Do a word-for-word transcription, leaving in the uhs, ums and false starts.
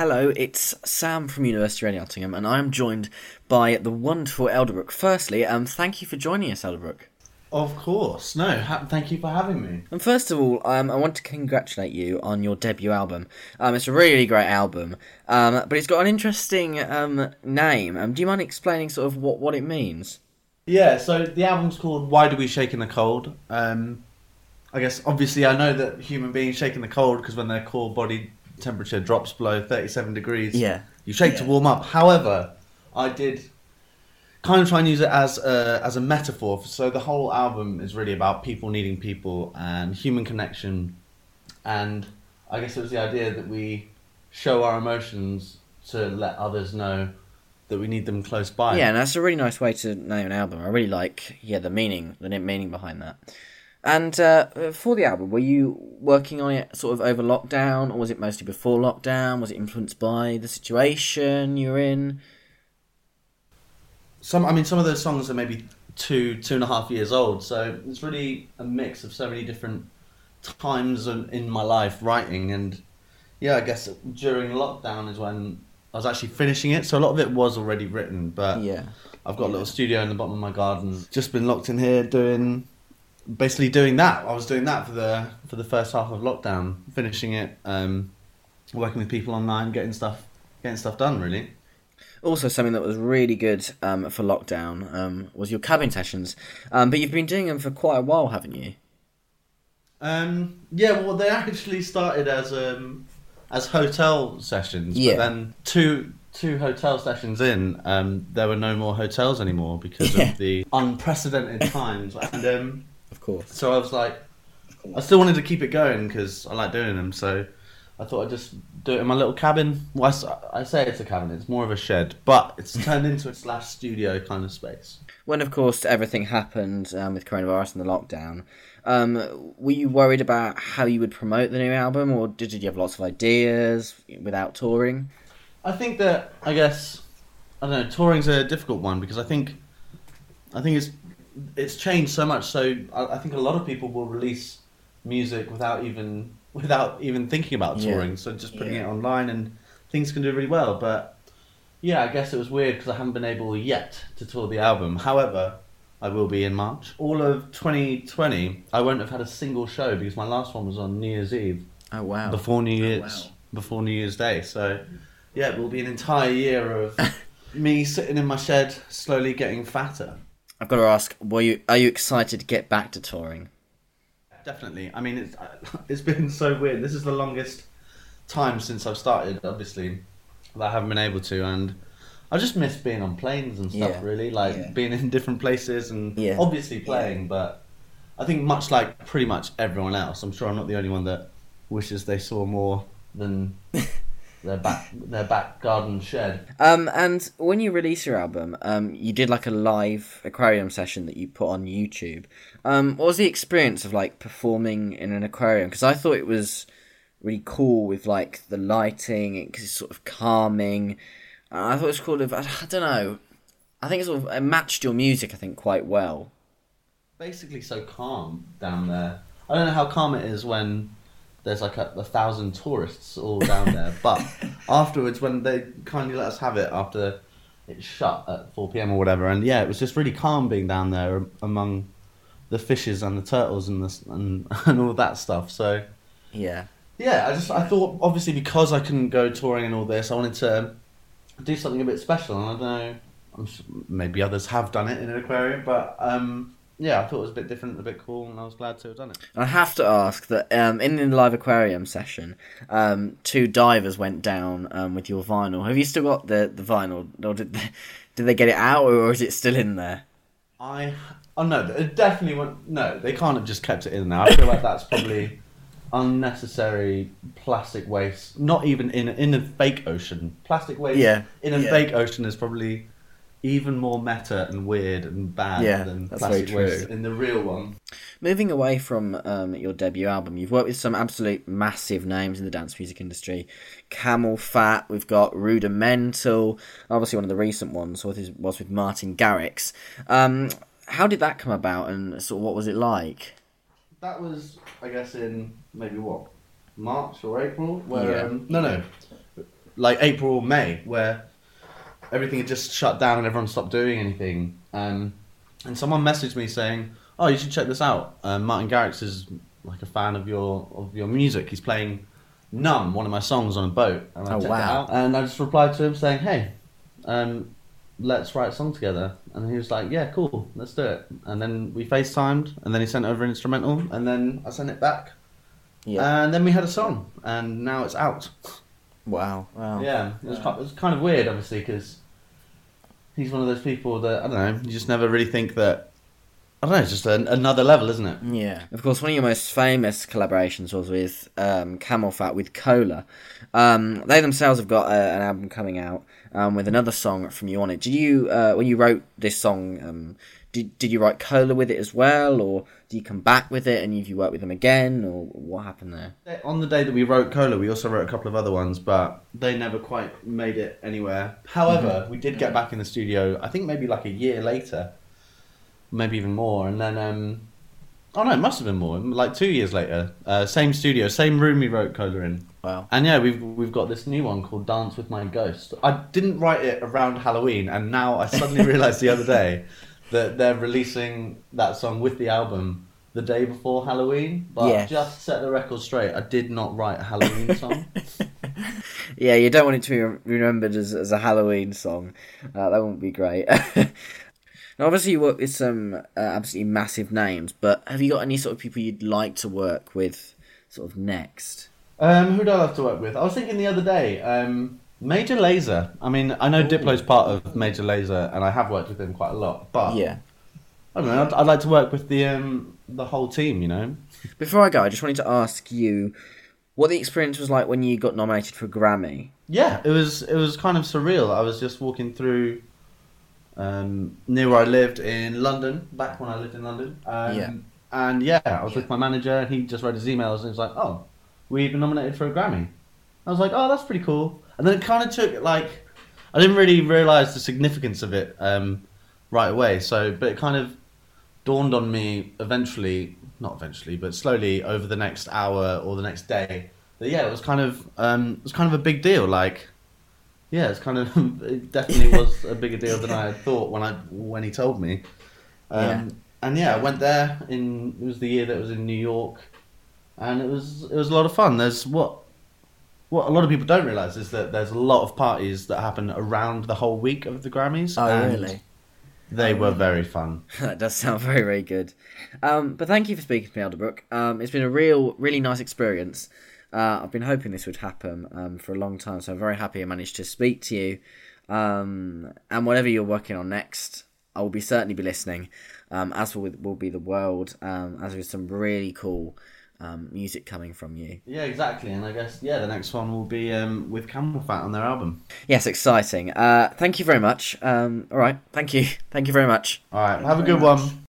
Hello, it's Sam from University of Nottingham, and I'm joined by the wonderful Elderbrook. Firstly, um, thank you for joining us, Elderbrook. Of course. No, ha- thank you for having me. And first of all, um, I want to congratulate you on your debut album. Um, it's a really great album, um, but it's got an interesting um, name. Um, do you mind explaining sort of what, what it means? Yeah, so the album's called Why Do We Shake in the Cold? Um, I guess, obviously, I know that human beings shake in the cold because when their core body temperature drops below thirty-seven degrees, Yeah. you shake yeah. to warm up. However, I did kind of try and use it as a, as a metaphor. So the whole album is really about people needing people and human connection. And I guess it was the idea that we show our emotions to let others know that we need them close by. Yeah, and that's a really nice way to name an album. I really like, yeah, the meaning, the meaning behind that. And uh, for the album, were you working on it sort of over lockdown, or was it mostly before lockdown? Was it influenced by the situation you were in? Some, I mean, some of those songs are maybe two, two and a half years old, so it's really a mix of so many different times in in my life writing. And yeah, I guess during lockdown is when I was actually finishing it, so a lot of it was already written, but yeah. I've got yeah. a little studio in the bottom of my garden. Just been locked in here doing, basically doing that. I was doing that for the for the first half of lockdown, finishing it, um, working with people online, getting stuff getting stuff done, really. Also, something that was really good um, for lockdown um, was your cabin sessions. Um, but you've been doing them for quite a while, haven't you? Um, yeah, well, they actually started as um, as hotel sessions, Yeah. but then two two hotel sessions in, um, there were no more hotels anymore because Yeah. of the unprecedented times. And um, Of course. so I was like, I still wanted to keep it going because I like doing them. So I thought I'd just do it in my little cabin. Well, I, s- I say it's a cabin; it's more of a shed, but it's turned into a slash studio kind of space. When, of course, everything happened um, with coronavirus and the lockdown, um, were you worried about how you would promote the new album, or did you have lots of ideas without touring? I think that I guess I don't know. Touring's a difficult one because I think I think it's it's changed so much. So I, I think a lot of people will release music without even without even thinking about touring. Yeah. So just putting Yeah. it online and things can do really well. But yeah, I guess it was weird because I haven't been able yet to tour the album. However, I will be in March. All of twenty twenty, I won't have had a single show because my last one was on New Year's Eve. Oh, wow. Before New Oh, Year's, wow. before New Year's Day. So yeah, it will be an entire year of me sitting in my shed, slowly getting fatter. I've got to ask, were you are you excited to get back to touring? Definitely. I mean, it's it's been so weird. This is the longest time since I've started, obviously, that I haven't been able to, and I just miss being on planes and stuff. Yeah. Really, like Yeah. being in different places and Yeah. obviously playing. But I think much like pretty much everyone else, I'm sure I'm not the only one that wishes they saw more than their back their back garden shed. Um, and when you release your album, um, you did like a live aquarium session that you put on YouTube. Um, what was the experience of like performing in an aquarium? Because I thought it was really cool with like the lighting, because it's sort of calming. Uh, I thought it was cool. Of, I, I don't know. I think it sort of it matched your music, I think, quite well. Basically, so calm down there. I don't know how calm it is when there's like a, a thousand tourists all down there, but afterwards, when they kindly let us have it after it's shut at four p.m. or whatever, and yeah, it was just really calm being down there among the fishes and the turtles and the and, and all that stuff. So Yeah. yeah, I just I thought obviously because I couldn't go touring and all this, I wanted to do something a bit special, and I don't know, I'm sure maybe others have done it in an aquarium, but um. Yeah, I thought it was a bit different, a bit cool, and I was glad to have done it. I have to ask that um, in the live aquarium session, um, two divers went down um, with your vinyl. Have you still got the, the vinyl, or did they, did they get it out, or is it still in there? I oh no, it definitely won't. No, they can't have just kept it in there. I feel like that's probably unnecessary plastic waste. Not even in in a fake ocean. Plastic waste Yeah, in a yeah. fake ocean is probably even more meta and weird and bad Yeah, than that's plastic very waste true. in the real one. Moving away from um, your debut album, you've worked with some absolute massive names in the dance music industry. Camel Fat, we've got Rudimental, obviously one of the recent ones was, was with Martin Garrix. Um, how did that come about, and sort of what was it like? That was, I guess, in maybe what, March or April? Where Yeah. um, no, no, like April or May, where everything had just shut down and everyone stopped doing anything. Um, and someone messaged me saying, "Oh, you should check this out. Um, Martin Garrix is like a fan of your of your music. He's playing Numb, one of my songs, on a boat." And I Oh, checked wow. it out, and I just replied to him saying, "Hey, um, let's write a song together." And he was like, "Yeah, cool, let's do it." And then we FaceTimed, and then he sent over an instrumental, and then I sent it back. Yeah. And then we had a song, and now it's out. Wow. Wow. Yeah, it was, ki- it was kind of weird, obviously, because he's one of those people that, I don't know, you just never really think that, I don't know, it's just an, another level, isn't it? Yeah. Of course, one of your most famous collaborations was with um, Camel Fat with Cola. Um, they themselves have got a, an album coming out um, with another song from you on it. Did you, uh, when you wrote this song, um, did did you write Cola with it as well, or did you come back with it and you work with them again, or what happened there? On the day that we wrote Cola, we also wrote a couple of other ones, but they never quite made it anywhere. However, mm-hmm. we did get back in the studio, I think maybe like a year later, maybe even more, and then, um, oh no, it must have been more, like two years later, uh, same studio, same room we wrote Cola in. Wow. And yeah, we've we've got this new one called Dance With My Ghost. I didn't write it around Halloween, and now I suddenly realised the other day that they're releasing that song with the album the day before Halloween. But Yeah. just set the record straight, I did not write a Halloween song. Yeah, you don't want it to be remembered as, as a Halloween song. Uh, that wouldn't be great. Now, obviously, you work with some uh, absolutely massive names, but have you got any sort of people you'd like to work with sort of next? Um, who do I love to work with? I was thinking the other day, um, Major Lazer. I mean, I know Ooh. Diplo's part of Major Lazer, and I have worked with him quite a lot. But Yeah. I don't know. I'd, I'd like to work with the um, the whole team. You know. Before I go, I just wanted to ask you what the experience was like when you got nominated for a Grammy. Yeah, it was it was kind of surreal. I was just walking through um, near where I lived in London, back when I lived in London. Um, Yeah. And yeah, I was Yeah. with my manager, and he just read his emails, and he was like, "Oh, we've been nominated for a Grammy." I was like, "Oh, that's pretty cool." And then it kind of took, like, I didn't really realise the significance of it um, right away. So, but it kind of dawned on me eventually, not eventually, but slowly over the next hour or the next day, that yeah, it was kind of um, it was kind of a big deal. Like, yeah, it's kind of it definitely was a bigger deal than I had thought when I when he told me. Um, Yeah. And yeah, I went there in it was the year that it was in New York, and it was it was a lot of fun. There's what what a lot of people don't realise is that there's a lot of parties that happen around the whole week of the Grammys. Oh, and really? They Oh, were really? very fun. That does sound very, very good. Um, but thank you for speaking to me, Elderbrook. Um, it's been a real, really nice experience. Uh, I've been hoping this would happen um, for a long time, so I'm very happy I managed to speak to you. Um, and whatever you're working on next, I will be certainly be listening, um, as will, will be the world, um, as with some really cool um, music coming from you. Yeah, exactly. And I guess yeah, the next one will be um, with Camel Fat on their album. Yes, exciting. Uh, thank you very much. Um, all right, thank you. Thank you very much. All right, Thank have you a very good much. one.